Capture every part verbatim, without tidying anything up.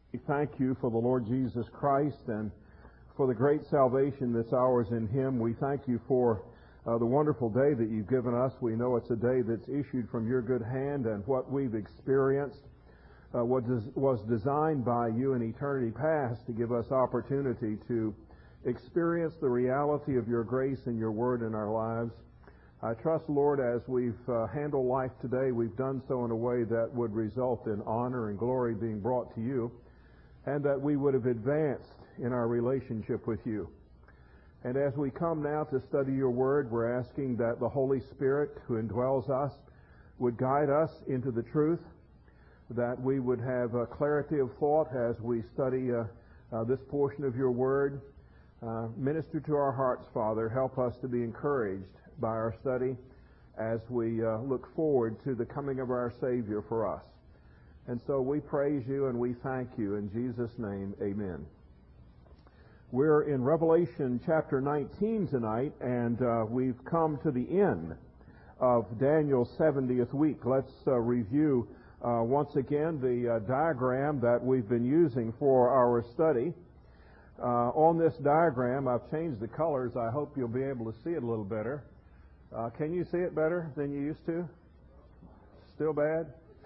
We thank you for the Lord Jesus Christ and for the great salvation that's ours in Him. We thank you for uh, the wonderful day that you've given us. We know it's a day that's issued from your good hand, and what we've experienced uh, was, was designed by you in eternity past to give us opportunity to experience the reality of your grace and your word in our lives. I trust, Lord, as we've uh, handled life today, we've done so in a way that would result in honor and glory being brought to you, and that we would have advanced in our relationship with you. And as we come now to study your word, we're asking that the Holy Spirit who indwells us would guide us into the truth, that we would have a clarity of thought as we study uh, uh, this portion of your word. Uh, minister to our hearts, Father. Help us to be encouraged by our study as we uh, look forward to the coming of our Savior for us. And so we praise you and we thank you. In Jesus' name, amen. We're in Revelation chapter nineteen tonight, and uh, we've come to the end of Daniel's seventieth week. Let's uh, review uh, once again the uh, diagram that we've been using for our study. Uh, on this diagram, I've changed the colors. I hope you'll be able to see it a little better. Uh, can you see it better than you used to? Still bad?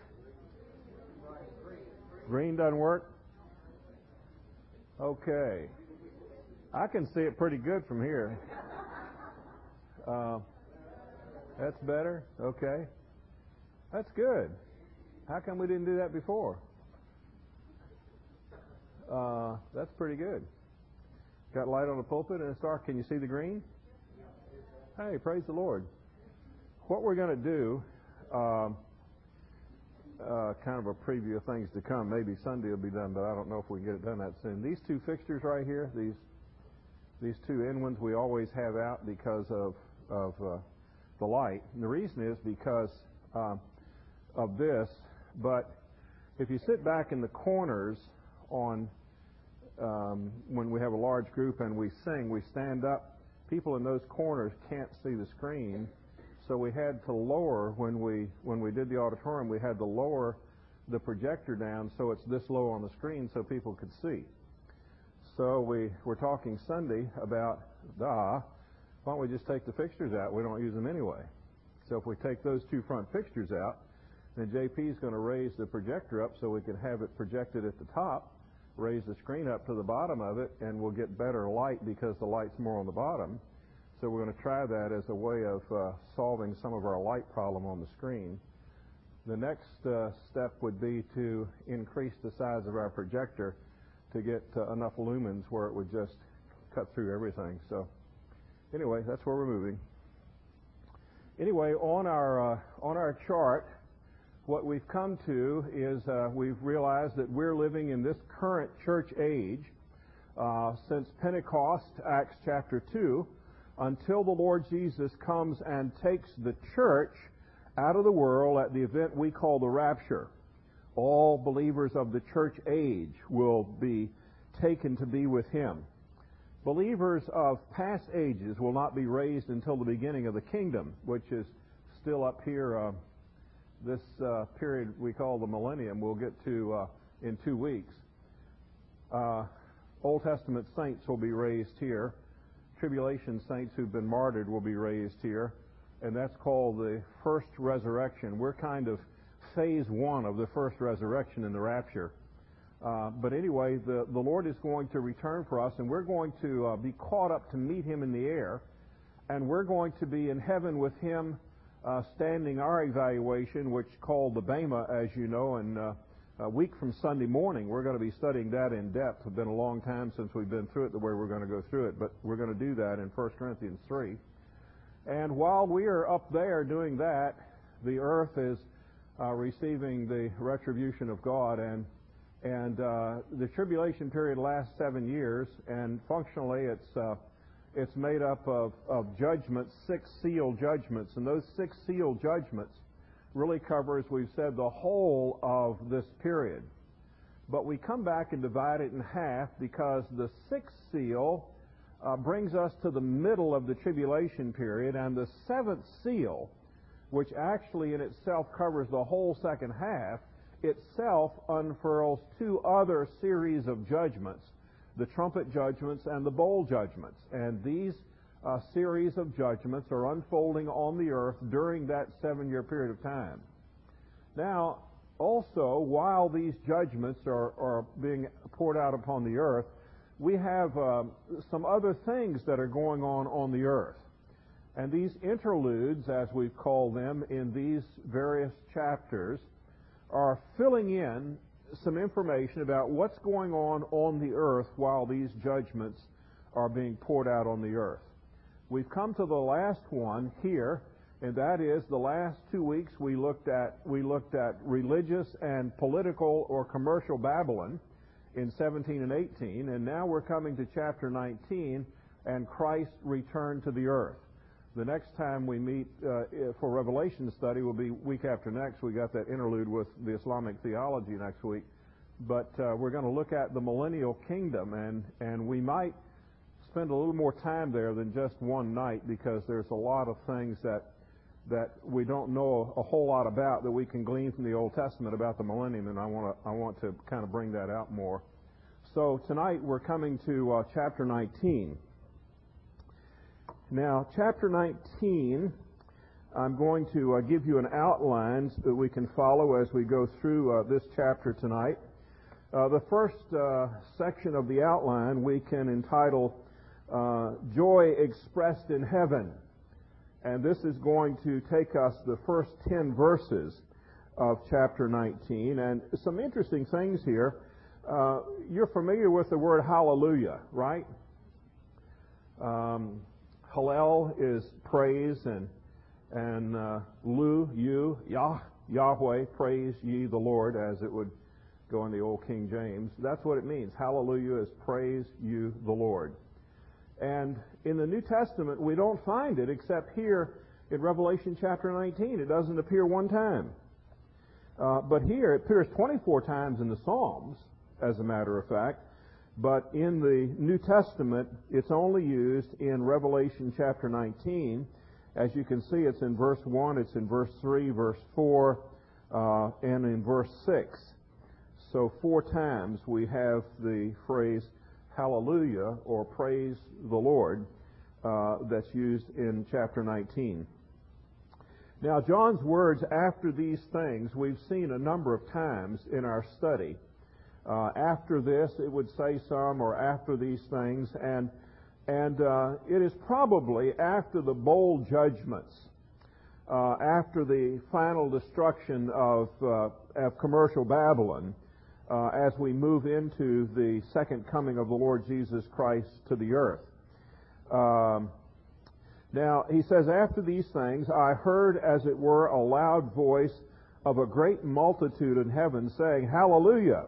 Green doesn't work? Okay. I can see it pretty good from here. Uh, that's better? Okay. That's good. How come we didn't do that before? Uh, that's pretty good. Got light on the pulpit and it's dark. Can you see the green? Hey, praise the Lord. What we're going to do... Um, Uh, kind of a preview of things to come. Maybe Sunday will be done, but I don't know if we can get it done that soon. These two fixtures right here, these these two end ones, we always have out because of of uh, the light. And the reason is because uh, of this. But if you sit back in the corners on um, when we have a large group and we sing, we stand up. People in those corners can't see the screen. So we had to lower, when we when we did the auditorium, we had to lower the projector down so it's this low on the screen so people could see. So we were talking Sunday about, ah, why don't we just take the fixtures out? We don't use them anyway. So if we take those two front fixtures out, then J P is going to raise the projector up so we can have it projected at the top, raise the screen up to the bottom of it, and we'll get better light because the light's more on the bottom. So we're going to try that as a way of uh, solving some of our light problem on the screen. The next uh, step would be to increase the size of our projector to get uh, enough lumens where it would just cut through everything. So anyway, that's where we're moving. Anyway, on our uh, on our chart, what we've come to is uh, we've realized that we're living in this current church age uh, since Pentecost, Acts chapter two, until the Lord Jesus comes and takes the church out of the world at the event we call the rapture. All believers of the church age will be taken to be with Him. Believers of past ages will not be raised until the beginning of the kingdom, which is still up here, uh, this uh, period we call the millennium. We'll get to uh, in two weeks. Uh, Old Testament saints will be raised here. Tribulation saints who've been martyred will be raised here, and that's called the first resurrection. We're kind of phase one of the first resurrection in the rapture. Uh, but anyway, the, the Lord is going to return for us, and we're going to uh, be caught up to meet Him in the air, and we're going to be in heaven with Him uh, standing our evaluation, which is called the Bema, as you know, and uh, a week from Sunday morning, we're going to be studying that in depth. It's been a long time since we've been through it the way we're going to go through it, but we're going to do that in First Corinthians three. And while we are up there doing that, the earth is uh, receiving the retribution of God, and and uh, the tribulation period lasts seven years, and functionally it's uh, it's made up of, of judgments, six seal judgments, and those six seal judgments really cover, as we've said, the whole of this period. But we come back and divide it in half because the sixth seal uh, brings us to the middle of the tribulation period, and the seventh seal, which actually in itself covers the whole second half, itself unfurls two other series of judgments, the trumpet judgments and the bowl judgments. And these uh, series of judgments are unfolding on the earth during that seven-year period of time. Now, also, while these judgments are, are being poured out upon the earth, we have uh, some other things that are going on on the earth. And these interludes, as we've called them in these various chapters, are filling in some information about what's going on on the earth while these judgments are being poured out on the earth. We've come to the last one here, and that is the last two weeks we looked at we looked at religious and political or commercial Babylon in seventeen and eighteen, and now we're coming to chapter nineteen and Christ's return to the earth. The next time we meet uh, for Revelation study will be week after next. We got that interlude with the Islamic theology next week. But uh, we're going to look at the millennial kingdom, and, and we might spend a little more time there than just one night, because there's a lot of things that that we don't know a whole lot about that we can glean from the Old Testament about the millennium, and I want to I want to kind of bring that out more. So tonight we're coming to uh, chapter nineteen. Now, chapter nineteen, I'm going to uh, give you an outline so that we can follow as we go through uh, this chapter tonight. Uh, the first uh, section of the outline we can entitle uh, Joy Expressed in Heaven. And this is going to take us the first ten verses of chapter nineteen. And some interesting things here. Uh, you're familiar with the word hallelujah, right? Um, Hallel is praise, and and uh, Lu, you, Yah, Yahweh, praise ye the Lord, as it would go in the old King James. That's what it means. Hallelujah is praise you the Lord. And in the New Testament, we don't find it except here in Revelation chapter nineteen. It doesn't appear one time. Uh, but here it appears twenty-four times in the Psalms, as a matter of fact. But in the New Testament, it's only used in Revelation chapter nineteen. As you can see, it's in verse one, it's in verse three, verse four, uh, and in verse six. So four times we have the phrase hallelujah, or praise the Lord, uh, that's used in chapter nineteen. Now, John's words, after these things, we've seen a number of times in our study. Uh, after this, it would say some, or after these things, and and uh, it is probably after the bowl judgments, uh, after the final destruction of, uh, of commercial Babylon, uh, as we move into the second coming of the Lord Jesus Christ to the earth. Um, now, he says, after these things, I heard, as it were, a loud voice of a great multitude in heaven saying, Hallelujah!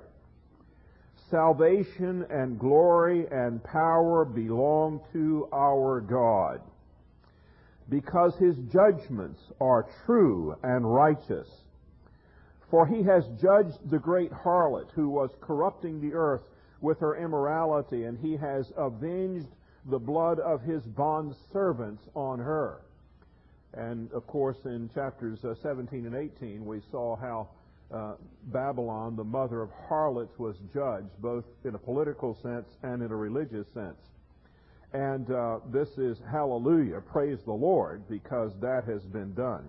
Salvation and glory and power belong to our God, because his judgments are true and righteous. For he has judged the great harlot who was corrupting the earth with her immorality, and he has avenged the blood of his bondservants on her. And, of course, in chapters uh, seventeen and eighteen, we saw how Uh, Babylon, the mother of harlots, was judged, both in a political sense and in a religious sense. And uh, this is hallelujah, praise the Lord, because that has been done.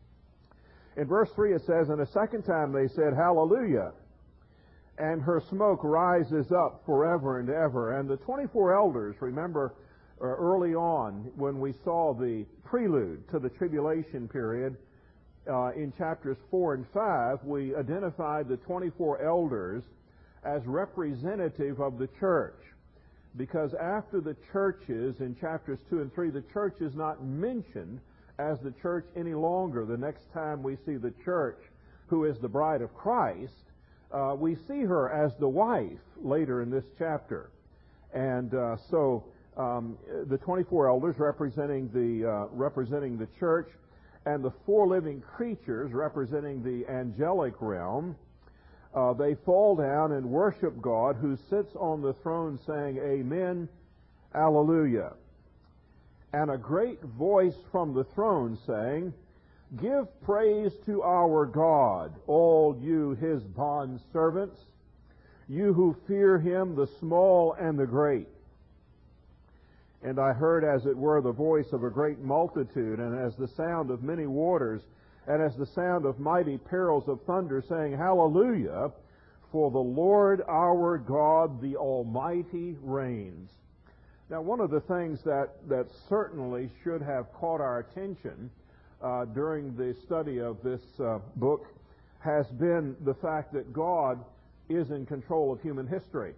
In verse three it says, and a second time they said, Hallelujah, and her smoke rises up forever and ever. And the twenty-four elders, remember uh, early on when we saw the prelude to the tribulation period, Uh, in chapters four and five, we identified the twenty-four elders as representative of the church. Because after the churches, in chapters two and three, the church is not mentioned as the church any longer. The next time we see the church, who is the bride of Christ, uh, we see her as the wife later in this chapter. And uh, so um, the twenty-four elders representing the uh, representing the church, and the four living creatures representing the angelic realm, uh, they fall down and worship God, who sits on the throne, saying, Amen, Alleluia. And a great voice from the throne saying, Give praise to our God, all you you his bond servants, you who fear him, the small and the great. And I heard, as it were, the voice of a great multitude, and as the sound of many waters, and as the sound of mighty peals of thunder, saying, Hallelujah, for the Lord our God, the Almighty, reigns. Now, one of the things that, that certainly should have caught our attention uh, during the study of this uh, book has been the fact that God is in control of human history.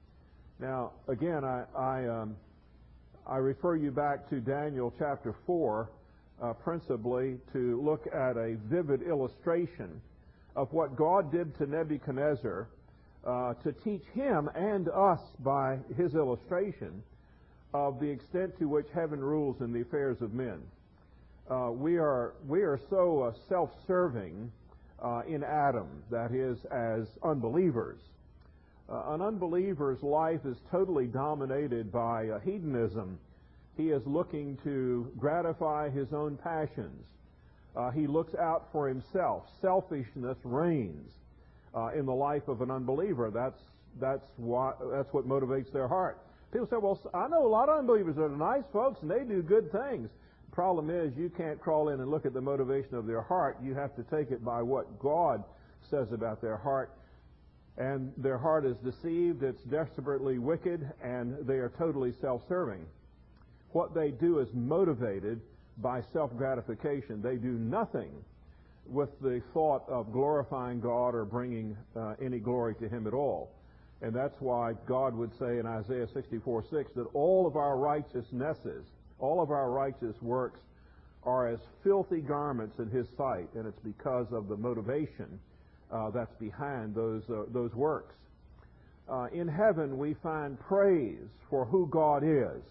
Now, again, I... I um, I refer you back to Daniel chapter four, uh, principally to look at a vivid illustration of what God did to Nebuchadnezzar uh, to teach him and us by his illustration of the extent to which heaven rules in the affairs of men. Uh, we are we are so uh, self-serving uh, in Adam, that is, as unbelievers. Uh, an unbeliever's life is totally dominated by uh, hedonism. He is looking to gratify his own passions. Uh, he looks out for himself. Selfishness reigns uh, in the life of an unbeliever. That's that's what that's what motivates their heart. People say, "Well, I know a lot of unbelievers that are nice folks and they do good things." The problem is, you can't crawl in and look at the motivation of their heart. You have to take it by what God says about their heart. And their heart is deceived, it's desperately wicked, and they are totally self-serving. What they do is motivated by self-gratification. They do nothing with the thought of glorifying God or bringing uh, any glory to Him at all. And that's why God would say in Isaiah sixty-four six that all of our righteousnesses, all of our righteous works are as filthy garments in His sight, and it's because of the motivation Uh, that's behind those uh, those works. Uh, in heaven, we find praise for who God is.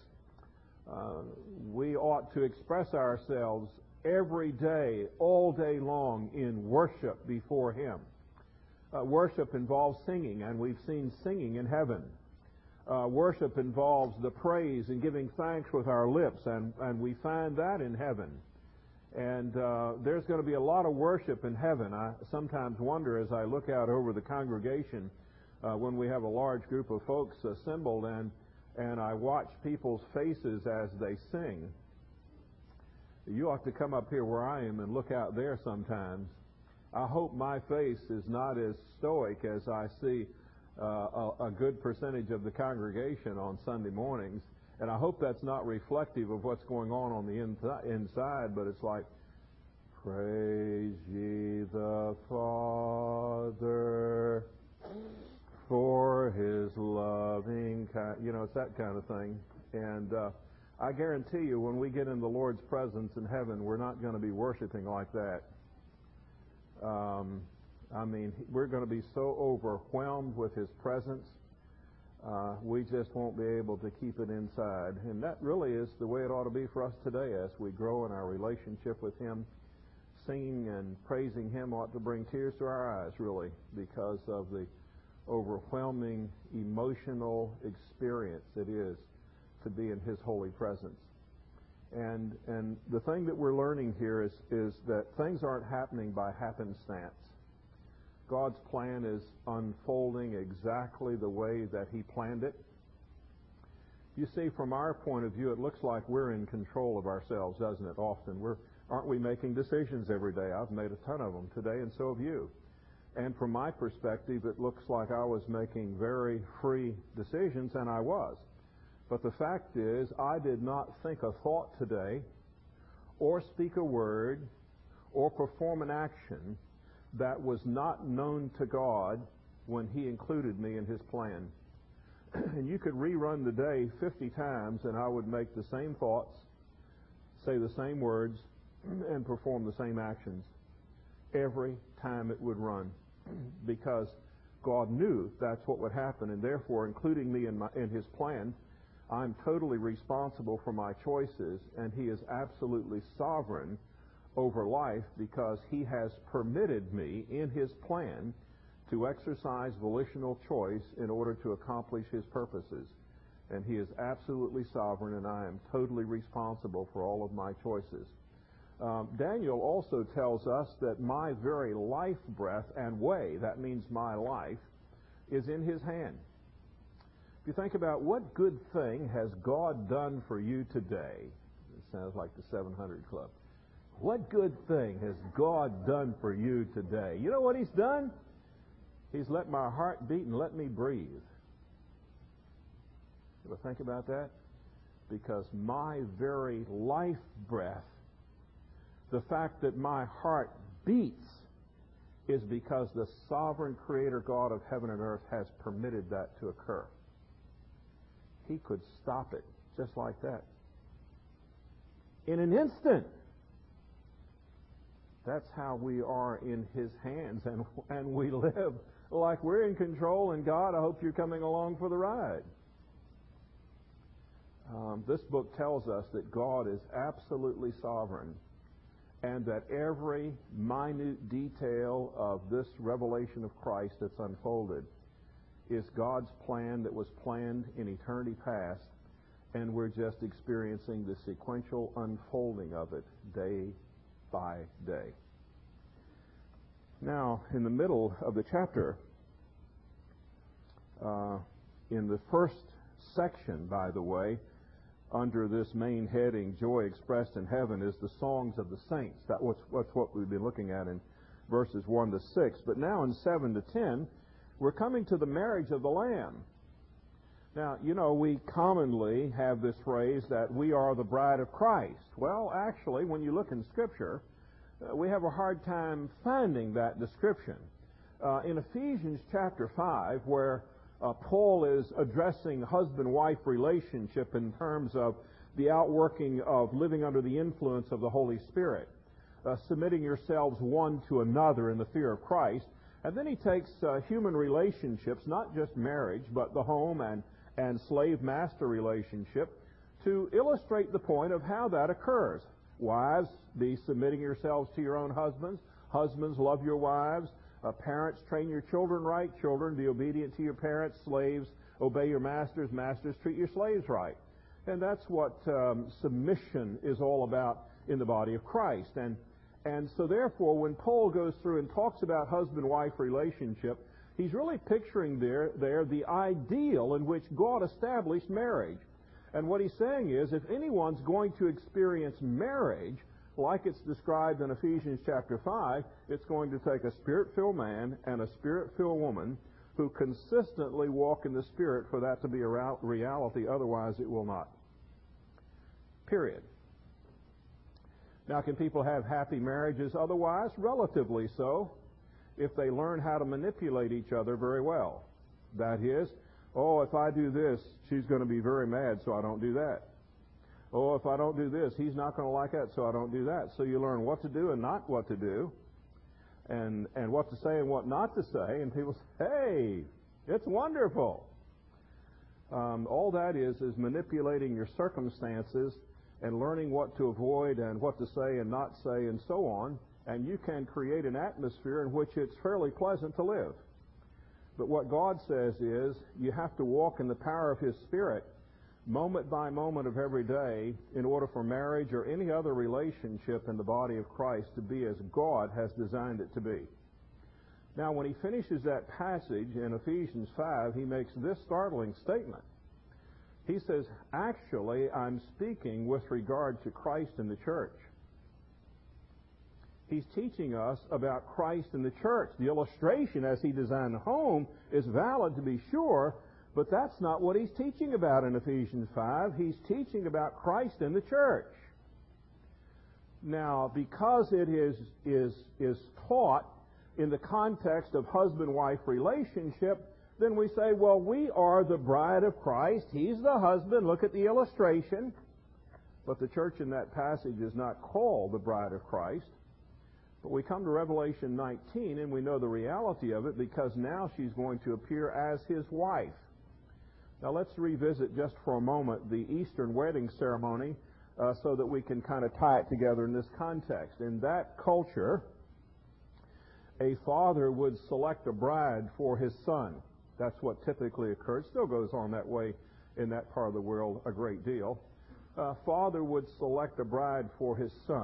Uh, we ought to express ourselves every day, all day long, in worship before Him. Uh, worship involves singing, and we've seen singing in heaven. Uh, worship involves the praise and giving thanks with our lips, and, and we find that in heaven. And uh, there's going to be a lot of worship in heaven. I sometimes wonder as I look out over the congregation uh, when we have a large group of folks assembled and, and I watch people's faces as they sing. You ought to come up here where I am and look out there sometimes. I hope my face is not as stoic as I see uh, a, a good percentage of the congregation on Sunday mornings. And I hope that's not reflective of what's going on on the inside, but it's like, praise ye the Father for His loving kind. You know, it's that kind of thing. And uh, I guarantee you, when we get in the Lord's presence in heaven, we're not going to be worshiping like that. Um, I mean, we're going to be so overwhelmed with His presence. Uh, we just won't be able to keep it inside. And that really is the way it ought to be for us today as we grow in our relationship with Him. Singing and praising Him ought to bring tears to our eyes, really, because of the overwhelming emotional experience it is to be in His holy presence. And and the thing that we're learning here is, is that things aren't happening by happenstance. God's plan is unfolding exactly the way that He planned it. You see, from our point of view, it looks like we're in control of ourselves, doesn't it? Often, we're aren't we making decisions every day? I've made a ton of them today, and so have you. And from my perspective, it looks like I was making very free decisions, and I was. But the fact is, I did not think a thought today, or speak a word, or perform an action that was not known to God when He included me in His plan. And you could rerun the day fifty times, and I would make the same thoughts, say the same words, and perform the same actions every time it would run, because God knew that's what would happen, and therefore, including me in, my, in His plan, I'm totally responsible for my choices, and He is absolutely sovereign over life because He has permitted me in His plan to exercise volitional choice in order to accomplish His purposes. And He is absolutely sovereign, and I am totally responsible for all of my choices. Um, Daniel also tells us that my very life breath and way, that means my life, is in his hand. If you think about what good thing has God done for you today, it sounds like the seven hundred Club. What good thing has God done for you today? You know what he's done? He's let my heart beat and let me breathe. You ever think about that? Because my very life breath, the fact that my heart beats, is because the sovereign creator God of heaven and earth has permitted that to occur. He could stop it just like that. In an instant. That's how we are in his hands, and, and we live like we're in control, and God, I hope you're coming along for the ride. Um, this book tells us that God is absolutely sovereign, and that every minute detail of this revelation of Christ that's unfolded is God's plan that was planned in eternity past, and we're just experiencing the sequential unfolding of it day by day. Now, in the middle of the chapter, uh, in the first section, by the way, under this main heading, Joy Expressed in Heaven, is the songs of the saints. That was, that's what we've been looking at in verses one to six. But now in seven to ten, we're coming to the marriage of the Lamb. Now, you know, we commonly have this phrase that we are the bride of Christ. Well, actually, when you look in Scripture, uh, we have a hard time finding that description. Uh, in Ephesians chapter five, where uh, Paul is addressing husband-wife relationship in terms of the outworking of living under the influence of the Holy Spirit, uh, submitting yourselves one to another in the fear of Christ, and then he takes uh, human relationships, not just marriage, but the home and and slave-master relationship, to illustrate the point of how that occurs. Wives, be submitting yourselves to your own husbands. Husbands, love your wives. Uh, parents, train your children right. Children, be obedient to your parents. Slaves, obey your masters. Masters, treat your slaves right. And that's what um, submission is all about in the body of Christ. And, and so therefore, when Paul goes through and talks about husband-wife relationship, he's really picturing there, there the ideal in which God established marriage. And what he's saying is, if anyone's going to experience marriage like it's described in Ephesians chapter five, it's going to take a Spirit-filled man and a Spirit-filled woman who consistently walk in the Spirit for that to be a reality. Otherwise, it will not. Period. Now, can people have happy marriages otherwise? Relatively so, if they learn how to manipulate each other very well. That is, oh, if I do this, she's going to be very mad, so I don't do that. Oh, if I don't do this, he's not going to like that, so I don't do that. So you learn what to do and not what to do, and and what to say and what not to say, and people say, hey, it's wonderful. Um, all that is is manipulating your circumstances and learning what to avoid and what to say and not say and so on, and you can create an atmosphere in which it's fairly pleasant to live. But what God says is you have to walk in the power of His Spirit moment by moment of every day in order for marriage or any other relationship in the body of Christ to be as God has designed it to be. Now, when he finishes that passage in Ephesians five, he makes this startling statement. He says, actually, I'm speaking with regard to Christ and the church. He's teaching us about Christ and the church. The illustration as he designed the home is valid to be sure, but that's not what he's teaching about in Ephesians five. He's teaching about Christ and the church. Now, because it is, is, is taught in the context of husband-wife relationship, then we say, well, we are the bride of Christ. He's the husband. Look at the illustration. But the church in that passage is not called the bride of Christ. But we come to Revelation nineteen, and we know the reality of it because now she's going to appear as his wife. Now let's revisit just for a moment the Eastern wedding ceremony uh, so that we can kind of tie it together in this context. In that culture, a father would select a bride for his son. That's what typically occurred. Still goes on that way in that part of the world a great deal. A father would select a bride for his son.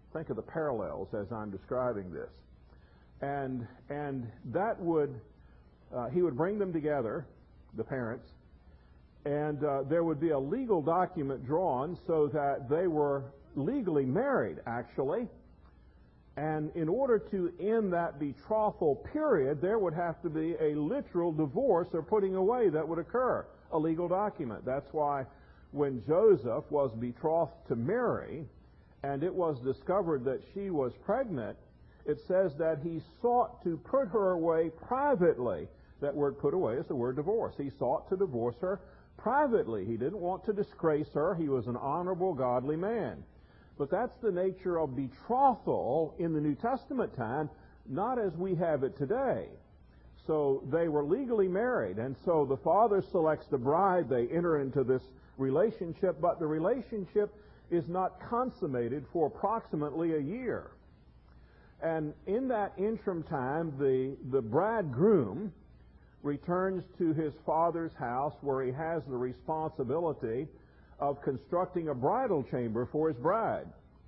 think of the parallels as I'm describing this. And and that would, uh, he would bring them together, the parents, and uh, there would be a legal document drawn so that they were legally married, actually. And in order to end that betrothal period, there would have to be a literal divorce or putting away that would occur, a legal document. That's why when Joseph was betrothed to Mary, and it was discovered that she was pregnant, it says that he sought to put her away privately. That word put away is the word divorce. He sought to divorce her privately. He didn't want to disgrace her. He was an honorable, godly man. But that's the nature of betrothal in the New Testament time, not as we have it today. So they were legally married, and so the father selects the bride. They enter into this relationship, but the relationship is not consummated for approximately a year. And in that interim time, the, the bridegroom returns to his father's house where he has the responsibility of constructing a bridal chamber for his bride.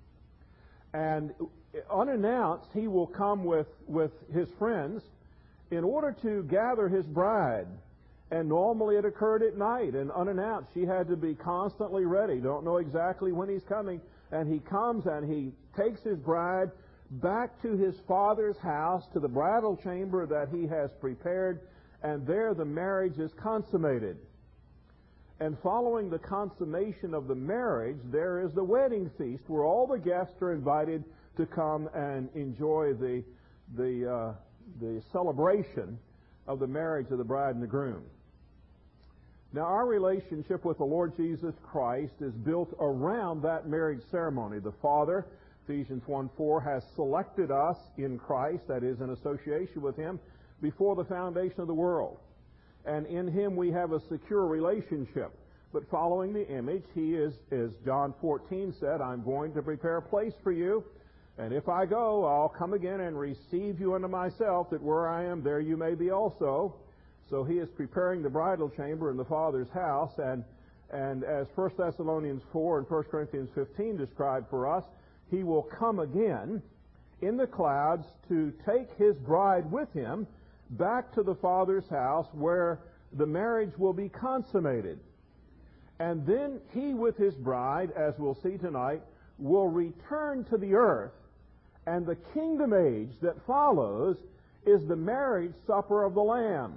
And unannounced, he will come with, with his friends in order to gather his bride. And normally it occurred at night, and unannounced. She had to be constantly ready. Don't know exactly when he's coming. And he comes and he takes his bride back to his father's house, to the bridal chamber that he has prepared, and there the marriage is consummated. And following the consummation of the marriage, there is the wedding feast where all the guests are invited to come and enjoy the, the, uh, the celebration of the marriage of the bride and the groom. Now, our relationship with the Lord Jesus Christ is built around that marriage ceremony. The Father, Ephesians one four, has selected us in Christ, that is, in association with Him, before the foundation of the world. And in Him we have a secure relationship. But following the image, He is, as John fourteen said, I'm going to prepare a place for you, and if I go, I'll come again and receive you unto myself, that where I am, there you may be also. So He is preparing the bridal chamber in the Father's house, and, and as First Thessalonians four and First Corinthians fifteen describe for us, He will come again in the clouds to take His bride with Him back to the Father's house where the marriage will be consummated. And then He with His bride, as we'll see tonight, will return to the earth, and the kingdom age that follows is the marriage supper of the Lamb.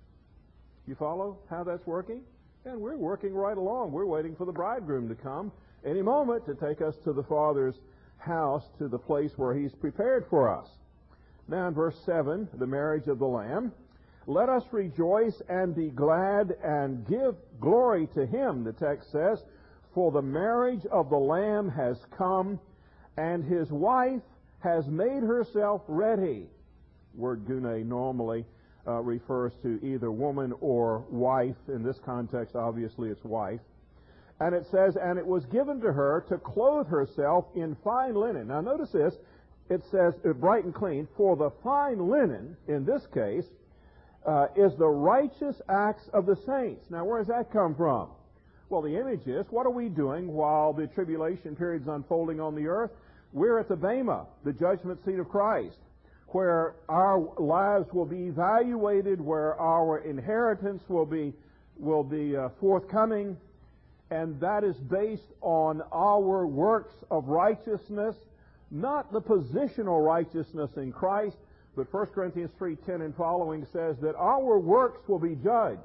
You follow how that's working? And we're working right along. We're waiting for the bridegroom to come any moment to take us to the Father's house, to the place where He's prepared for us. Now in verse seven, the marriage of the Lamb. Let us rejoice and be glad and give glory to Him, the text says, for the marriage of the Lamb has come, and His wife has made herself ready. Word gune normally uh, refers to either woman or wife. In this context, obviously, it's wife. And it says, and it was given to her to clothe herself in fine linen. Now notice this. It says, uh, bright and clean, for the fine linen, in this case, uh, is the righteous acts of the saints. Now where does that come from? Well, the image is, what are we doing while the tribulation period is unfolding on the earth? We're at the Bema, the judgment seat of Christ, where our lives will be evaluated, where our inheritance will be, will be uh, forthcoming, and that is based on our works of righteousness, not the positional righteousness in Christ, but First Corinthians three ten and following says that our works will be judged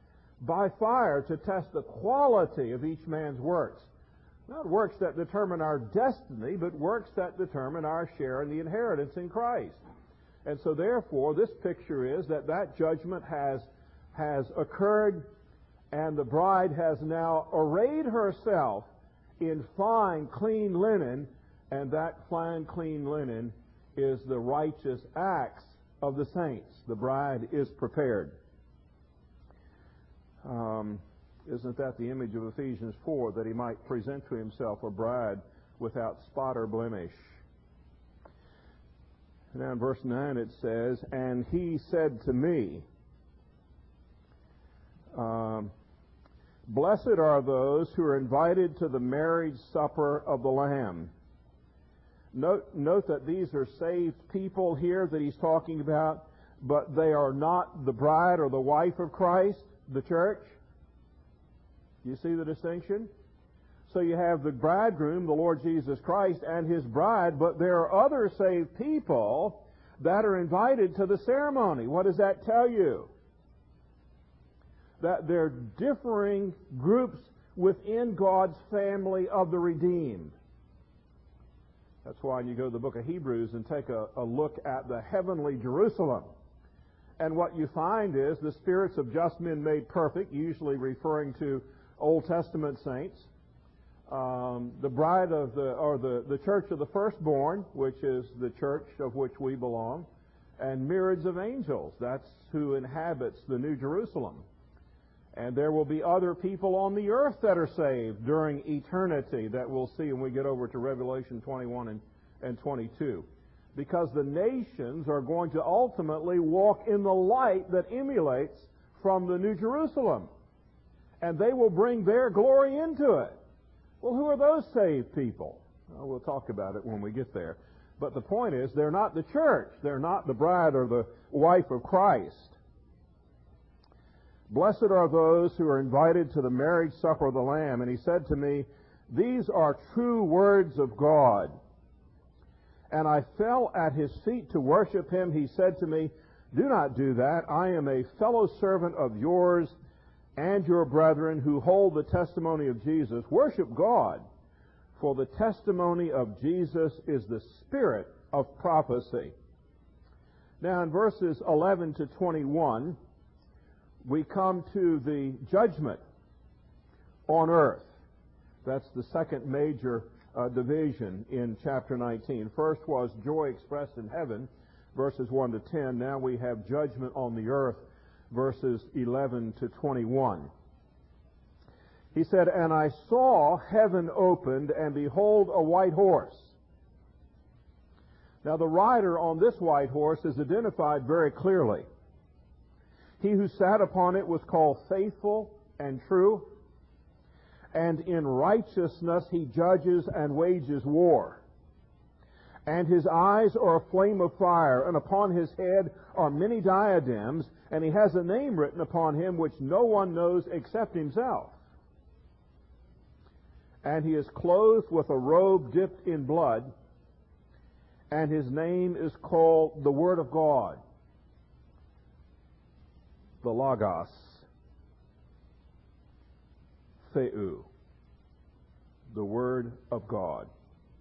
by fire to test the quality of each man's works. Not works that determine our destiny, but works that determine our share in the inheritance in Christ. And so therefore, this picture is that that judgment has, has occurred, and the bride has now arrayed herself in fine, clean linen, and that fine, clean linen is the righteous acts of the saints. The bride is prepared. Um, isn't that the image of Ephesians four, that He might present to Himself a bride without spot or blemish? Now in verse nine it says, and He said to me, um, blessed are those who are invited to the marriage supper of the Lamb. Note, note that these are saved people here that he's talking about, but they are not the bride or the wife of Christ, the church. You see the distinction? So you have the bridegroom, the Lord Jesus Christ, and his bride, but there are other saved people that are invited to the ceremony. What does that tell you? That they're differing groups within God's family of the redeemed. That's why you go to the book of Hebrews and take a, a look at the heavenly Jerusalem. And what you find is the spirits of just men made perfect, usually referring to Old Testament saints. Um, the bride of the, or the, the church of the firstborn, which is the church of which we belong, and myriads of angels. That's who inhabits the New Jerusalem. And there will be other people on the earth that are saved during eternity that we'll see when we get over to Revelation twenty-one and, and twenty-two. Because the nations are going to ultimately walk in the light that emulates from the New Jerusalem. And they will bring their glory into it. Well, who are those saved people? Well, we'll talk about it when we get there. But the point is, they're not the church. They're not the bride or the wife of Christ. Blessed are those who are invited to the marriage supper of the Lamb. And he said to me, these are true words of God. And I fell at his feet to worship him. He said to me, do not do that. I am a fellow servant of yours and your brethren who hold the testimony of Jesus. Worship God, for the testimony of Jesus is the spirit of prophecy. Now in verses eleven to twenty-one, we come to the judgment on earth. That's the second major uh, division in chapter nineteen. First was joy expressed in heaven, verses one to ten. Now we have judgment on the earth, verses eleven to twenty-one. He said, and I saw heaven opened, and behold, a white horse. Now the rider on this white horse is identified very clearly. He who sat upon it was called Faithful and True, and in righteousness he judges and wages war. And his eyes are a flame of fire, and upon his head are many diadems, and he has a name written upon him which no one knows except himself. And he is clothed with a robe dipped in blood, and his name is called the Word of God, the Logos, Theou, the Word of God.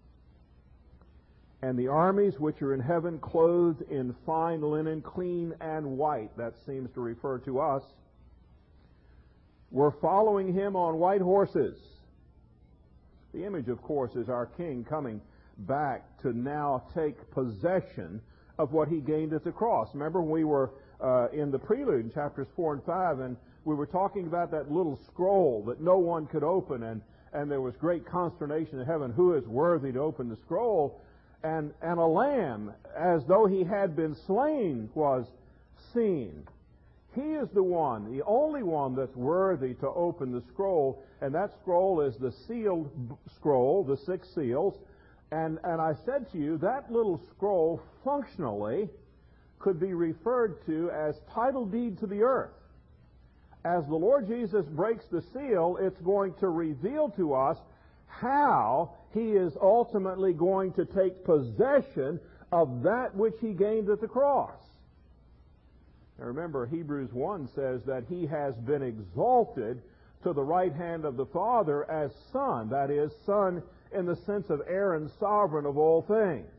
And the armies which are in heaven, clothed in fine linen, clean and white, that seems to refer to us, were following him on white horses. The image, of course, is our King coming back to now take possession of what he gained at the cross. Remember, we were uh, in the prelude in chapters four and five, and we were talking about that little scroll that no one could open, and, and there was great consternation in heaven. Who is worthy to open the scroll? And, and a lamb, as though he had been slain, was seen. He is the one, the only one that's worthy to open the scroll, and that scroll is the sealed scroll, the six seals. And, and I said to you, that little scroll functionally could be referred to as title deed to the earth. As the Lord Jesus breaks the seal, it's going to reveal to us how he is ultimately going to take possession of that which he gained at the cross. Now remember, Hebrews one says that he has been exalted to the right hand of the Father as Son. That is, Son in the sense of heir and sovereign of all things.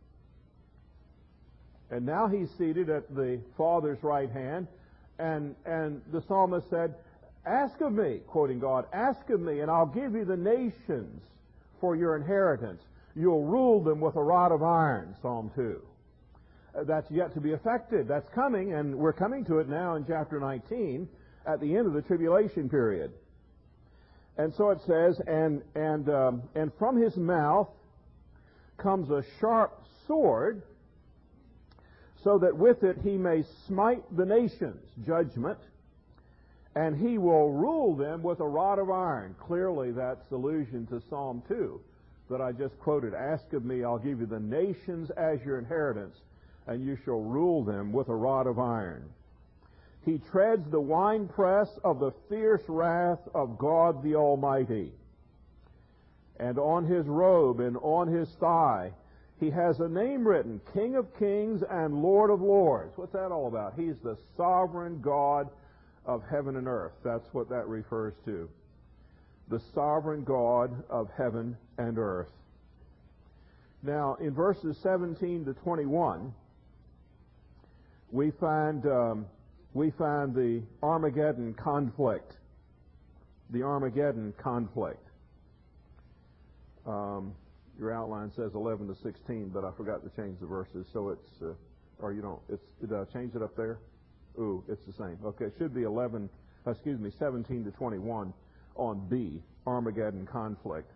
And now he's seated at the Father's right hand, and, and the psalmist said, ask of me, quoting God, ask of me, and I'll give you the nations for your inheritance. You'll rule them with a rod of iron, Psalm two. That's yet to be effected. That's coming, and we're coming to it now in chapter nineteen at the end of the tribulation period. And so it says, and and um, and from his mouth comes a sharp sword, so that with it he may smite the nations, judgment, and he will rule them with a rod of iron. Clearly that's allusion to Psalm two, that I just quoted. Ask of me, I'll give you the nations as your inheritance, and you shall rule them with a rod of iron. He treads the winepress of the fierce wrath of God the Almighty. And on his robe and on his thigh, he has a name written, King of Kings and Lord of Lords. What's that all about? He's the sovereign God of heaven and earth. That's what that refers to. The sovereign God of heaven and earth. Now, in verses seventeen to twenty-one, we find um, we find the Armageddon conflict. The Armageddon conflict. Um, your outline says eleven to sixteen, but I forgot to change the verses, so it's uh, or you don't. It's did I change it up there? Ooh, it's the same. Okay, it should be eleven. Excuse me, seventeen to twenty-one. On B, Armageddon conflict.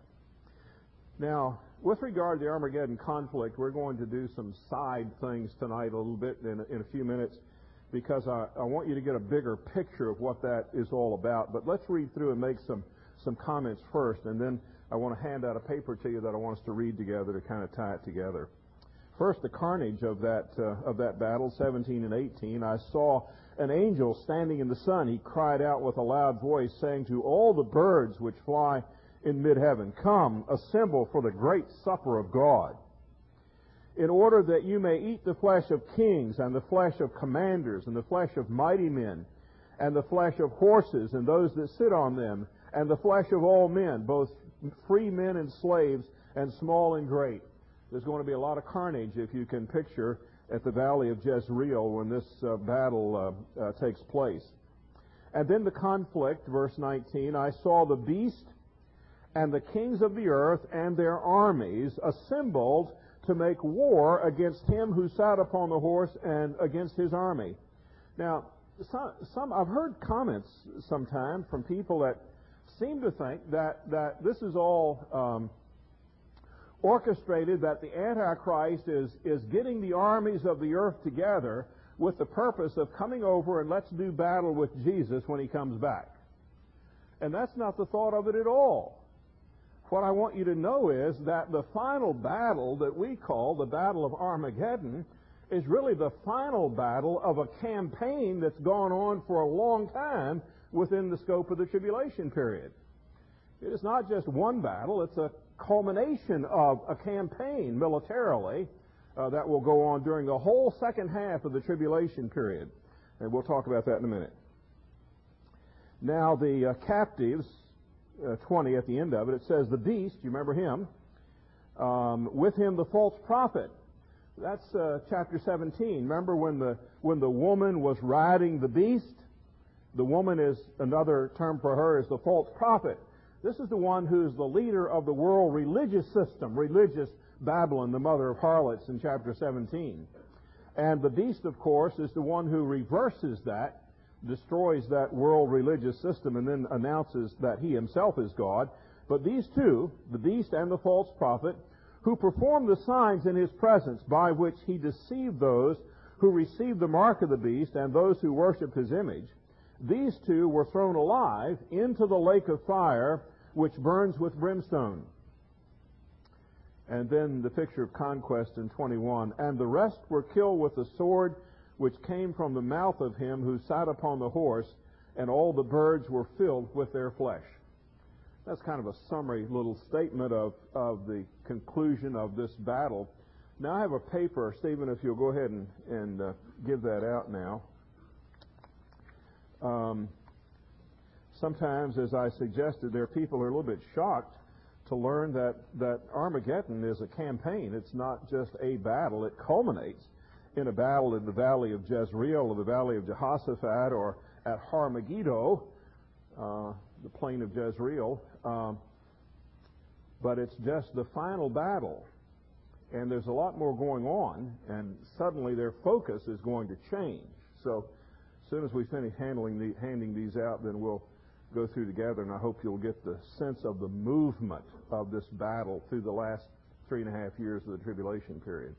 Now, with regard to the Armageddon conflict, we're going to do some side things tonight a little bit in a, in a few minutes, because I, I want you to get a bigger picture of what that is all about. But let's read through and make some, some comments first, and then I want to hand out a paper to you that I want us to read together to kind of tie it together. First, the carnage of that uh, of that battle, seventeen and eighteen. I saw an angel standing in the sun. He cried out with a loud voice, saying to all the birds which fly in mid-heaven, Come, assemble for the great supper of God, in order that you may eat the flesh of kings, and the flesh of commanders, and the flesh of mighty men, and the flesh of horses, and those that sit on them, and the flesh of all men, both free men and slaves, and small and great. There's going to be a lot of carnage, if you can picture, at the valley of Jezreel when this uh, battle uh, uh, takes place. And then the conflict, verse nineteen, I saw the beast and the kings of the earth and their armies assembled to make war against him who sat upon the horse and against his army. Now, some, some I've heard comments sometime from people that seem to think that, that this is all um, orchestrated, that the Antichrist is, is getting the armies of the earth together with the purpose of coming over and let's do battle with Jesus when he comes back. And that's not the thought of it at all. What I want you to know is that the final battle that we call the Battle of Armageddon is really the final battle of a campaign that's gone on for a long time within the scope of the tribulation period. It is not just one battle, it's a culmination of a campaign militarily uh, that will go on during the whole second half of the tribulation period. And we'll talk about that in a minute. Now, the uh, captives, uh, twenty at the end of it, it says the beast, you remember him, um, with him the false prophet. That's uh, chapter seventeen. Remember when the when the woman was riding the beast? The woman is, another term for her is the false prophet. This is the one who's the leader of the world religious system, religious Babylon, the mother of harlots in chapter seventeen. And the beast, of course, is the one who reverses that, destroys that world religious system, and then announces that he himself is God. But these two, the beast and the false prophet, who performed the signs in his presence by which he deceived those who received the mark of the beast and those who worship his image, these two were thrown alive into the lake of fire, which burns with brimstone. And then the picture of conquest in twenty-one. And the rest were killed with the sword which came from the mouth of him who sat upon the horse, and all the birds were filled with their flesh. That's kind of a summary little statement of, of the conclusion of this battle. Now I have a paper, Stephen, if you'll go ahead and, and uh, give that out now. Um, sometimes, as I suggested, there are people who are a little bit shocked to learn that, that Armageddon is a campaign. It's not just a battle. It culminates in a battle in the valley of Jezreel or the valley of Jehoshaphat or at Har Megiddo, uh, the plain of Jezreel. Um, but it's just the final battle. And there's a lot more going on, and suddenly their focus is going to change. So as soon as we finish handling the, handing these out, then we'll go through together, and I hope you'll get the sense of the movement of this battle through the last three and a half years of the tribulation period.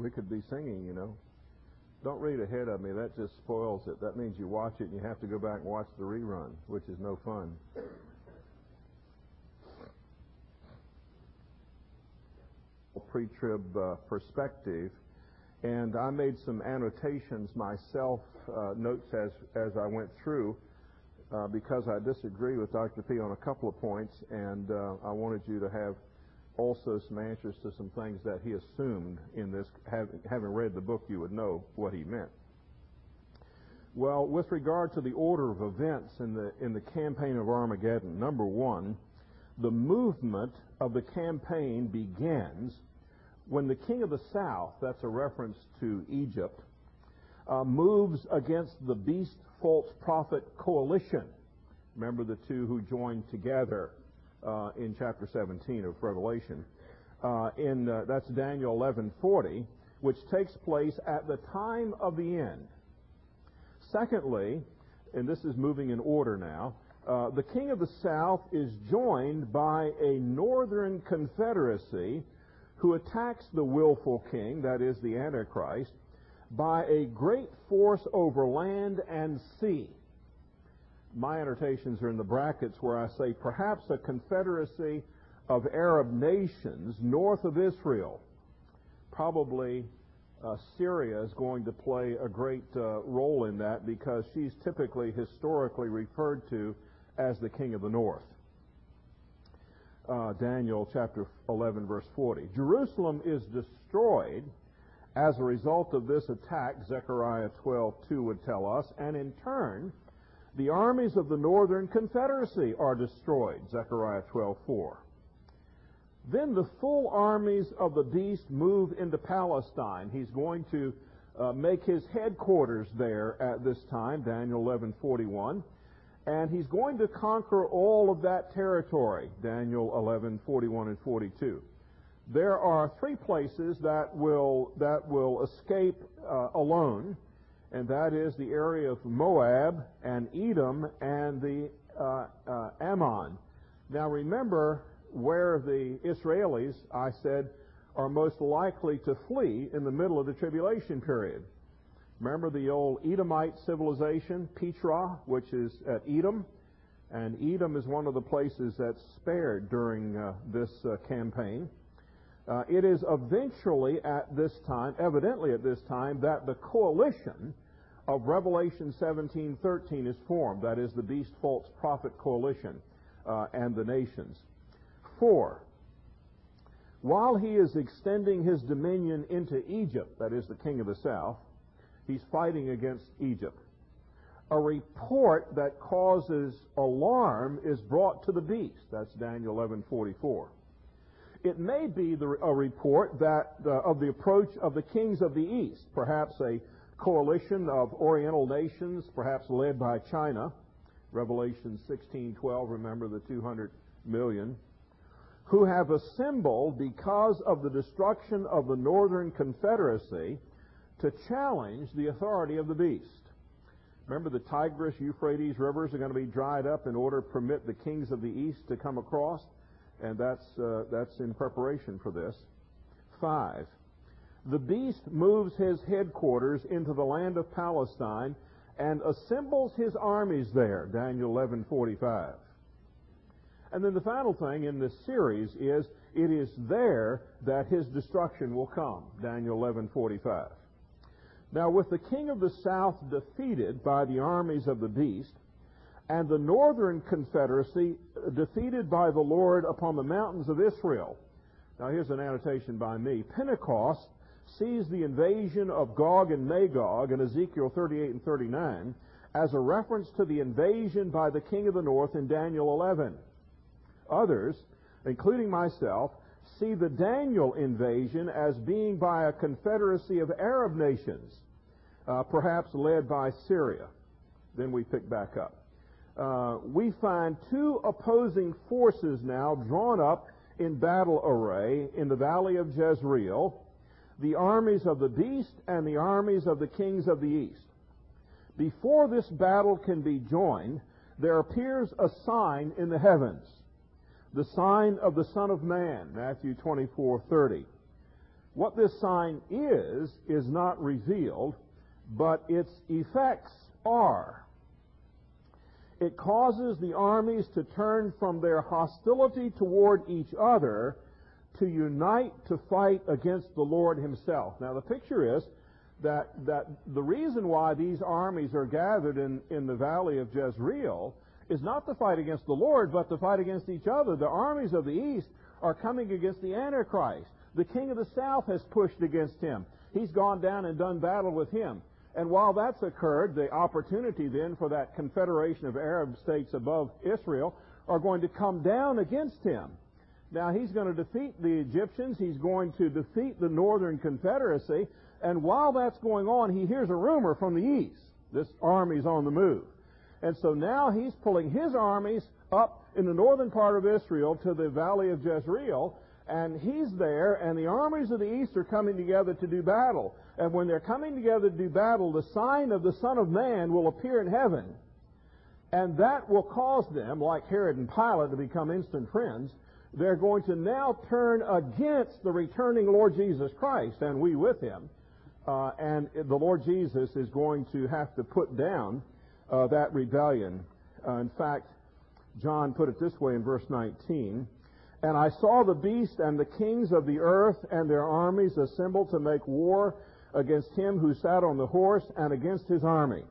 We could be singing, you know. Don't read ahead of me. That just spoils it. That means you watch it and you have to go back and watch the rerun, which is no fun. Pre-trib uh, perspective, and I made some annotations myself, uh, notes as as I went through, uh, because I disagree with Doctor P on a couple of points, and uh, I wanted you to have also some answers to some things that he assumed in this. Having, having read the book, you would know what he meant. Well, with regard to the order of events in the in the campaign of Armageddon, number one, the movement of the campaign begins when the king of the south, that's a reference to Egypt, uh, moves against the beast false prophet coalition. Remember the two who joined together uh, in chapter seventeen of Revelation. Uh, in uh, that's Daniel eleven forty, which takes place at the time of the end. Secondly, and this is moving in order now, uh, the king of the south is joined by a northern confederacy who attacks the willful king, that is the Antichrist, by a great force over land and sea. My annotations are in the brackets where I say perhaps a confederacy of Arab nations north of Israel. Probably uh, Syria is going to play a great uh, role in that because she's typically historically referred to as the king of the north. Uh, Daniel chapter eleven, verse forty. Jerusalem is destroyed as a result of this attack, Zechariah twelve two would tell us, and in turn, the armies of the northern confederacy are destroyed, Zechariah twelve four. Then the full armies of the beast move into Palestine. He's going to uh, make his headquarters there at this time, Daniel eleven forty-one. And he's going to conquer all of that territory, Daniel eleven forty-one and forty-two. There are three places that will that will escape uh, alone, and that is the area of Moab and Edom and the uh, uh, Ammon. Now remember where the Israelis, I said, are most likely to flee in the middle of the tribulation period. Remember the old Edomite civilization, Petra, which is at Edom, and Edom is one of the places that's spared during uh, this uh, campaign. Uh, it is eventually at this time, evidently at this time, that the coalition of Revelation seventeen thirteen is formed. That is the beast false prophet coalition uh, and the nations. Four, while he is extending his dominion into Egypt, that is the king of the south, he's fighting against Egypt. A report that causes alarm is brought to the beast. That's Daniel eleven forty-four. It may be the, a report that uh, of the approach of the kings of the east, perhaps a coalition of Oriental nations, perhaps led by China. Revelation sixteen twelve, remember the two hundred million, who have assembled because of the destruction of the northern confederacy to challenge the authority of the beast. Remember the Tigris, Euphrates rivers are going to be dried up in order to permit the kings of the east to come across, and that's uh, that's in preparation for this. Five, the beast moves his headquarters into the land of Palestine and assembles his armies there, Daniel eleven forty-five. And then the final thing in this series is it is there that his destruction will come, Daniel eleven forty-five. Now, with the king of the south defeated by the armies of the beast, and the northern confederacy defeated by the Lord upon the mountains of Israel. Now, here's an annotation by me. Pentecost sees the invasion of Gog and Magog in Ezekiel thirty-eight and thirty-nine as a reference to the invasion by the king of the north in Daniel eleven. Others, including myself, see the Daniel invasion as being by a confederacy of Arab nations, uh, perhaps led by Syria. Then we pick back up. Uh, we find two opposing forces now drawn up in battle array in the valley of Jezreel, the armies of the beast and the armies of the kings of the east. Before this battle can be joined, there appears a sign in the heavens, the sign of the Son of Man, Matthew twenty-four thirty. What this sign is, is not revealed, but its effects are. It causes the armies to turn from their hostility toward each other to unite to fight against the Lord himself. Now the picture is that, that the reason why these armies are gathered in, in the valley of Jezreel is not to fight against the Lord, but to fight against each other. The armies of the east are coming against the Antichrist. The king of the south has pushed against him. He's gone down and done battle with him. And while that's occurred, the opportunity then for that confederation of Arab states above Israel are going to come down against him. Now, he's going to defeat the Egyptians. He's going to defeat the Northern Confederacy. And while that's going on, he hears a rumor from the east. This army's on the move. And so now he's pulling his armies up in the northern part of Israel to the valley of Jezreel. And he's there, and the armies of the east are coming together to do battle. And when they're coming together to do battle, the sign of the Son of Man will appear in heaven. And that will cause them, like Herod and Pilate, to become instant friends. They're going to now turn against the returning Lord Jesus Christ, and we with him. Uh, and the Lord Jesus is going to have to put down uh, that rebellion. Uh, in fact, John put it this way in verse nineteen. And I saw the beast and the kings of the earth and their armies assembled to make war against him who sat on the horse and against his army.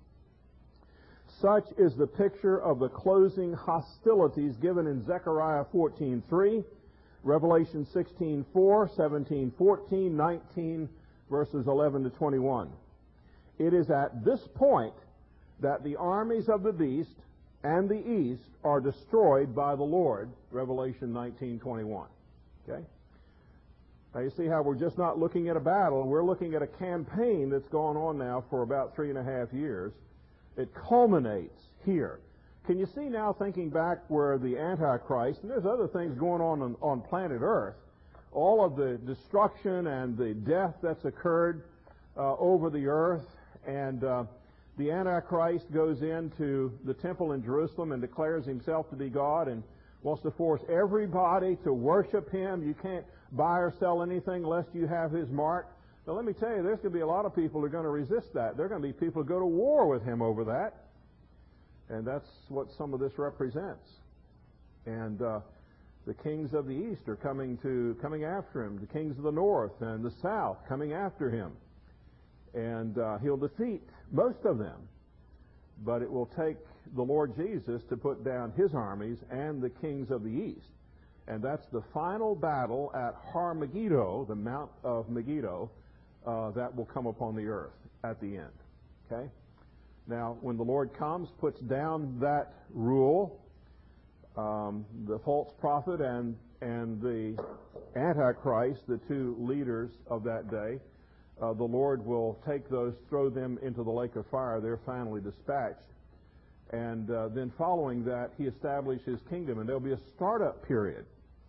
Such is the picture of the closing hostilities given in Zechariah fourteen three, Revelation sixteen four, seventeen fourteen, nineteen, verses eleven to twenty-one. It is at this point that the armies of the beast and the east are destroyed by the Lord, Revelation nineteen twenty-one. Okay? Now you see how we're just not looking at a battle, we're looking at a campaign that's gone on now for about three and a half years. It culminates here. Can you see now, thinking back where the Antichrist, and there's other things going on on, on planet Earth, all of the destruction and the death that's occurred uh, over the earth, and uh, the Antichrist goes into the temple in Jerusalem and declares himself to be God and wants to force everybody to worship him. You can't buy or sell anything lest you have his mark. Now, let me tell you, there's going to be a lot of people who are going to resist that. There are going to be people who go to war with him over that. And that's what some of this represents. And uh, the kings of the east are coming to coming after him. The kings of the north and the south coming after him. And uh, he'll defeat most of them. But it will take the Lord Jesus to put down his armies and the kings of the east. And that's the final battle at Har Megiddo, the Mount of Megiddo, uh, that will come upon the earth at the end. Okay? Now, when the Lord comes, puts down that rule, um, the false prophet and, and the Antichrist, the two leaders of that day, uh, the Lord will take those, throw them into the lake of fire. They're finally dispatched. And uh, then following that, he established his kingdom. And there'll be a startup period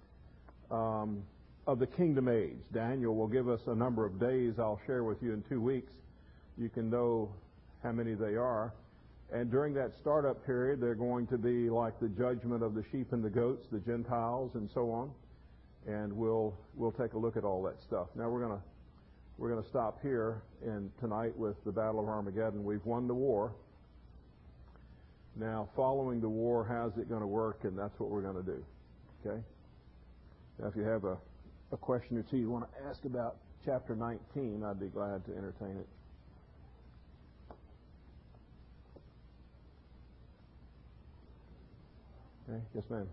um, of the kingdom age. Daniel will give us a number of days I'll share with you in two weeks. You can know how many they are. And during that startup period, they're going to be like the judgment of the sheep and the goats, the Gentiles, and so on. And we'll we'll take a look at all that stuff. Now we're gonna we're gonna stop here and tonight with the Battle of Armageddon. We've won the war. Now, following the war, how's it going to work? And that's what we're going to do. Okay? Now, if you have a, a question or two you want to ask about chapter nineteen, I'd be glad to entertain it. Okay? Yes, ma'am.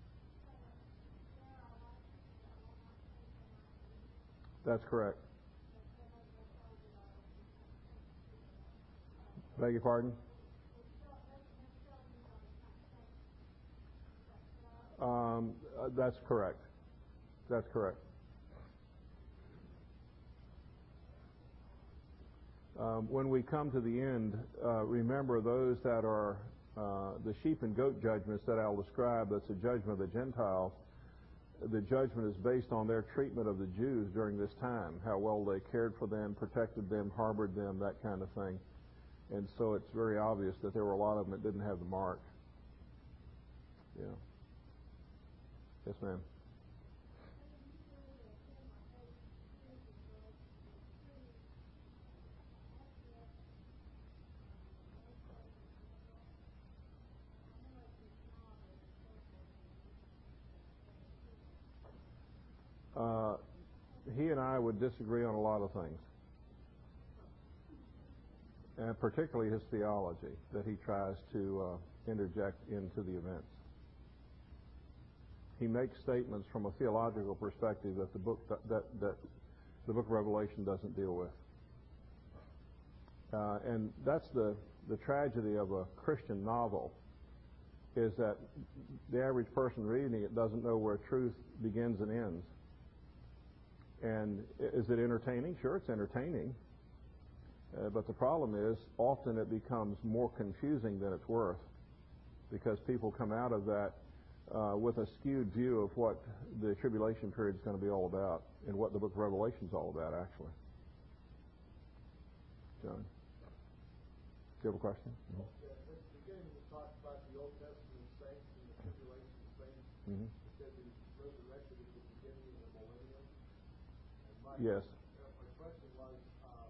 That's correct. Beg your pardon? Um, uh, that's correct. That's correct. Um, when we come to the end, uh, remember those that are uh, the sheep and goat judgments that I'll describe, that's a judgment of the Gentiles. The judgment is based on their treatment of the Jews during this time, how well they cared for them, protected them, harbored them, that kind of thing. And so it's very obvious that there were a lot of them that didn't have the mark. Yeah. Yes, ma'am. uh, he and I would disagree on a lot of things, and particularly his theology that he tries to uh, interject into the events. He makes statements from a theological perspective that the book that, that, that the book of Revelation doesn't deal with. Uh, and that's the, the tragedy of a Christian novel, is that the average person reading it doesn't know where truth begins and ends. And is it entertaining? Sure, it's entertaining. Uh, but the problem is, often it becomes more confusing than it's worth, because people come out of that uh, with a skewed view of what the tribulation period is going to be all about and what the book of Revelation is all about, actually. John, do you have a question? Mm-hmm. Yeah, at the beginning we talked about the Old Testament saints and the tribulation saints. Mm-hmm. It said the resurrected at the beginning of the millennium. And my, Yes. uh, my question was, um,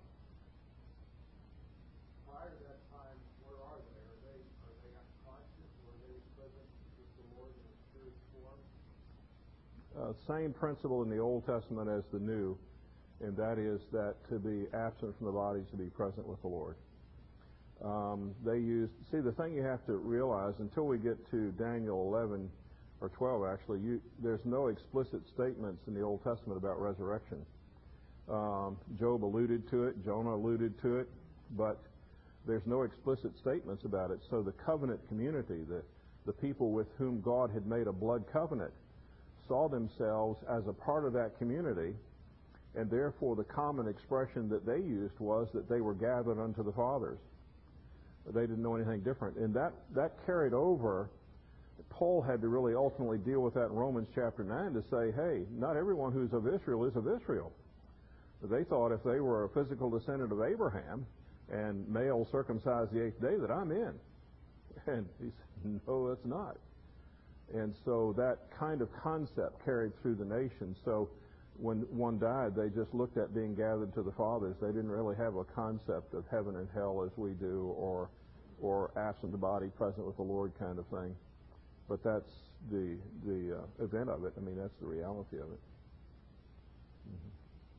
prior to that time, where are they? Are they are they unconscious, or are they present with the Lord in a spirit form? Uh, same principle in the Old Testament as the New, and that is that to be absent from the body is to be present with the Lord. Um, they used, see, the thing you have to realize, until we get to Daniel eleven, or twelve actually, you, there's no explicit statements in the Old Testament about resurrection. Um, Job alluded to it, Jonah alluded to it, but there's no explicit statements about it. So the covenant community, the, the people with whom God had made a blood covenant, saw themselves as a part of that community, and therefore the common expression that they used was that they were gathered unto the fathers. They didn't know anything different. And that, that carried over. Paul had to really ultimately deal with that in Romans chapter nine to say, hey, not everyone who's of Israel is of Israel. They thought if they were a physical descendant of Abraham and male circumcised the eighth day that I'm in. And he said, no, that's not. And so that kind of concept carried through the nation. So when one died, they just looked at being gathered to the fathers. They didn't really have a concept of heaven and hell as we do, or or absent the body, present with the Lord kind of thing. But that's the the uh, event of it. I mean, that's the reality of it. Mm-hmm.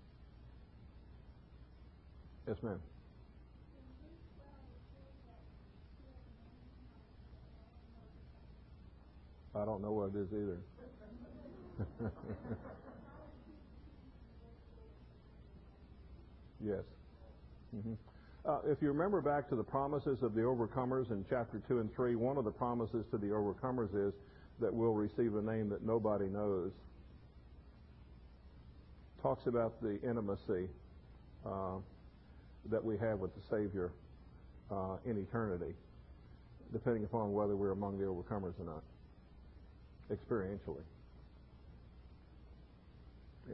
Yes, ma'am. I don't know what it is either. Yes. Mm-hmm. Uh, if you remember back to the promises of the overcomers in chapter two and three, one of the promises to the overcomers is that we'll receive a name that nobody knows. Talks about the intimacy uh, that we have with the Savior uh, in eternity, depending upon whether we're among the overcomers or not, experientially. Yeah.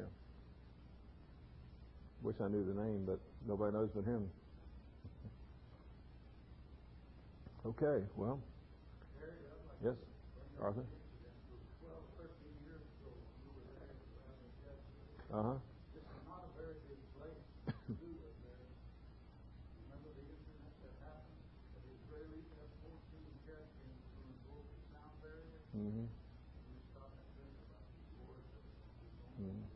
Wish I knew the name, but nobody knows but him. Okay, well. Yes, Arthur? Uh-huh. This is not a very big place to do it there. Remember the incident that happened? The Israelis had fourteen jet engines from the Gulf sound area. Mm-hmm. We stopped and think about the Lord. Mm-hmm.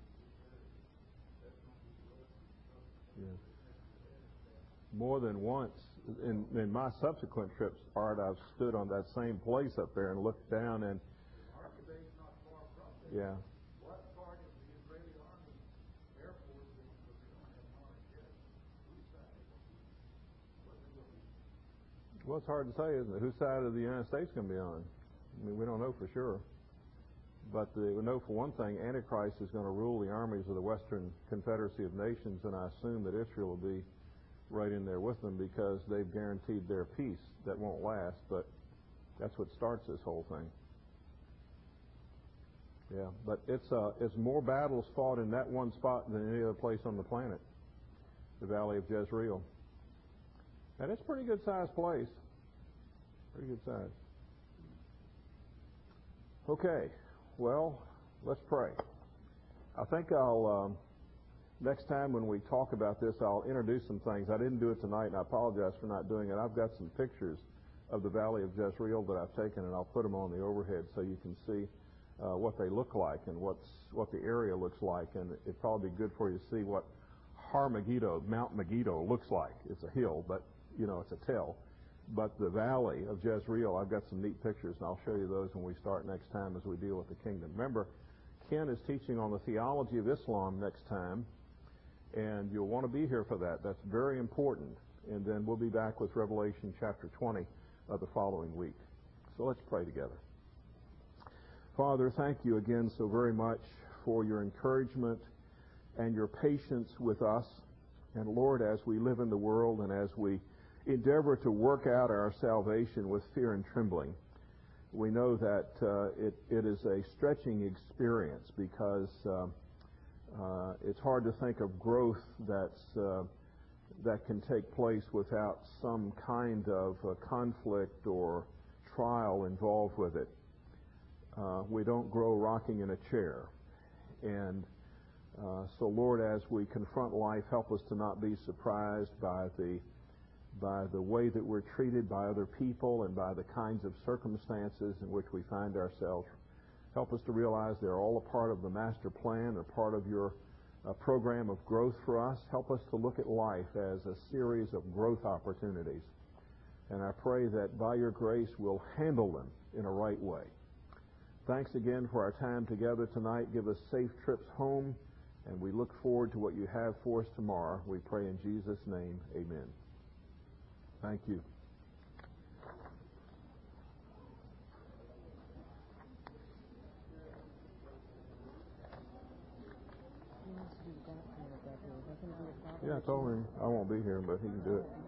Yes. More than once in, in my subsequent trips, Art, I've stood on that same place up there and looked down and. Arkabay's not far from there. Yeah. What part of the Israeli Army Air Force, because they don't have modern jets, whose side is it? What's it going to be? Well, it's hard to say, isn't it? Whose side of the United States going to be on? I mean, we don't know for sure. But the, we know for one thing, Antichrist is going to rule the armies of the Western Confederacy of Nations, and I assume that Israel will be right in there with them because they've guaranteed their peace that won't last, but that's what starts this whole thing. Yeah, but it's uh, it's more battles fought in that one spot than any other place on the planet, the Valley of Jezreel. And it's a pretty good-sized place. Pretty good size. Okay, well, let's pray. I think I'll, um, next time when we talk about this, I'll introduce some things. I didn't do it tonight, and I apologize for not doing it. I've got some pictures of the Valley of Jezreel that I've taken, and I'll put them on the overhead so you can see uh, what they look like and what's what the area looks like, and it'd probably be good for you to see what Har Megiddo, Mount Megiddo looks like. It's a hill, but you know it's a tell. But the valley of Jezreel, I've got some neat pictures, and I'll show you those when we start next time as we deal with the kingdom. Remember, Ken is teaching on the theology of Islam next time, and you'll want to be here for that. That's very important. And then we'll be back with Revelation chapter twenty of the following week. So let's pray together. Father, thank you again so very much for your encouragement and your patience with us. And Lord, as we live in the world and as we endeavor to work out our salvation with fear and trembling, we know that uh, it, it is a stretching experience because uh, uh, it's hard to think of growth that's uh, that can take place without some kind of uh, conflict or trial involved with it. Uh, we don't grow rocking in a chair. And uh, so, Lord, as we confront life, help us to not be surprised by the by the way that we're treated by other people and by the kinds of circumstances in which we find ourselves. Help us to realize they're all a part of the master plan, a part of your uh, program of growth for us. Help us to look at life as a series of growth opportunities. And I pray that by your grace we'll handle them in a right way. Thanks again for our time together tonight. Give us safe trips home, and we look forward to what you have for us tomorrow. We pray in Jesus' name, amen. Thank you. Yeah, I told him I won't be here, but he can do it.